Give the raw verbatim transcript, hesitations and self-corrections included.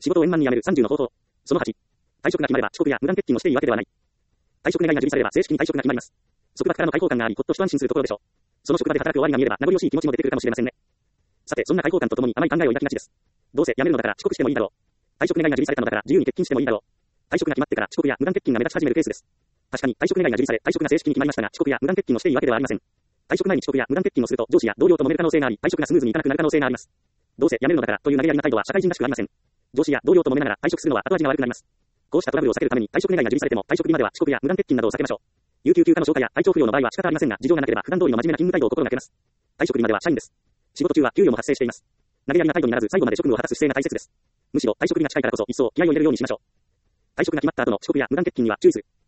仕事を円満に辞めるさんじゅうの方法。そのはち。退職が決まれば遅刻や無断欠勤をしていいわけではない。退職願が受理されれば正式に退職が決まります。束縛からの解放感があり、ほっと一安心するところでしょう。その職場で働く終わりが見えれば名残惜しい気持ちも出てくるかもしれませんね。さて、そんな解放感とともに甘い考えを抱きがちです。どうせ辞めるのだから遅刻してもいいだろう。退職願が受理されたのだから自由に欠勤してもいいだろう。退職が決まってから遅刻や無断欠勤が目立ち始めるケースです。確かに退職願が受理され、退職が正式に決まりましたが、遅刻や無断欠勤をしていいわけではありません。退職前に遅刻や無断欠勤をすると上司や同僚と揉める可能性があり、退職がスムーズにいかなくなる可能性があります。どうせ辞めるのだからという投げやりな態度は社会人らしくありません。上司や同僚と揉めながら退職するのは後味が悪くなります。こうしたトラブルを避けるために退職願が受理されても退職日までは遅刻や無断欠勤などを避けましょう。有給休暇の消化や体調不良の場合は仕方ありませんが、事情がなければ普段通りの真面目な勤務態度を心がけます。退職日までは社員です。仕事中は給与も発生しています。投げやりな態度にならず最後まで職務を果たす姿勢が大切です。むしろ退職日が近いからこそ一層気合を入れるようにしましょう。退職が決まった後の遅刻や無断欠勤には注意する。